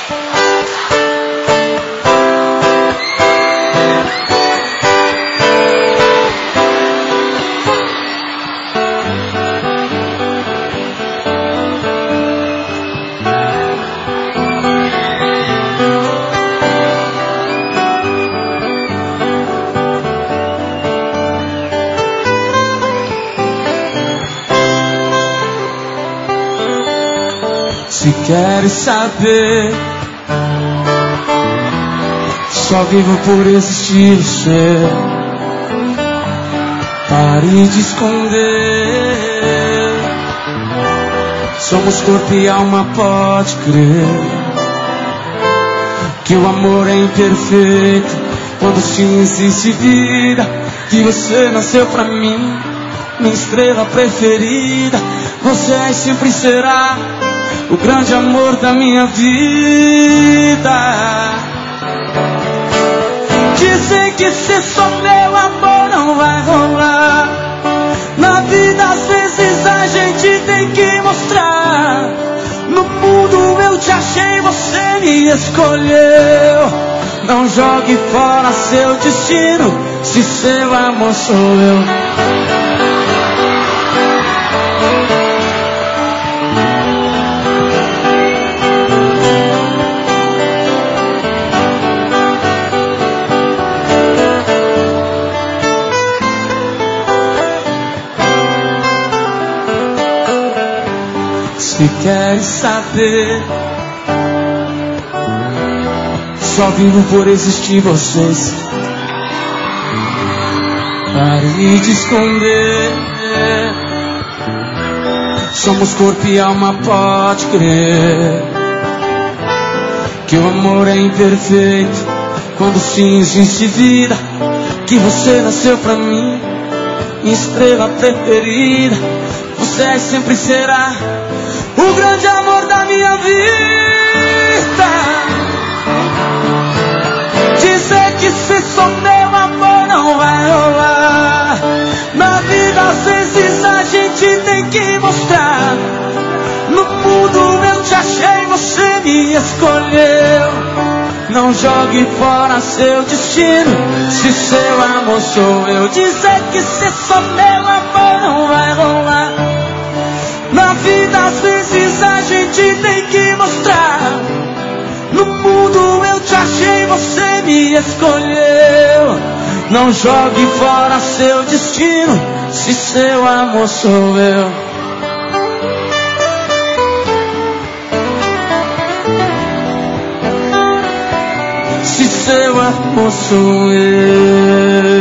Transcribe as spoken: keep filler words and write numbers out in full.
Se queres saber, só vivo por existir você. Pare de esconder. Somos corpo e alma, pode crer. Que o amor é imperfeito quando sim existe vida. Que você nasceu pra mim, minha estrela preferida. Você é e sempre será o grande amor da minha vida. Dizer que ser só meu amor não vai rolar. Na vida às vezes a gente tem que mostrar. No mundo eu te achei, você me escolheu. Não jogue fora seu destino, se seu amor sou eu. Se queres saber, só vivo por existir vocês. Pare de esconder. Somos corpo e alma, pode crer. Que o amor é imperfeito quando sim existe vida. Que você nasceu pra mim, minha estrela preferida. Você é e sempre será o grande amor da minha vida. Dizer que se sou meu amor não vai rolar. Na vida às vezes a gente tem que mostrar. No mundo eu te achei, você me escolheu. Não jogue fora seu destino, se seu amor sou eu. Dizer que se sou meu amor não vai rolar. Na vida às vezes a gente tem que mostrar. No mundo eu te achei, você me escolheu. Não jogue fora seu destino, se seu amor sou eu. Se seu amor sou eu.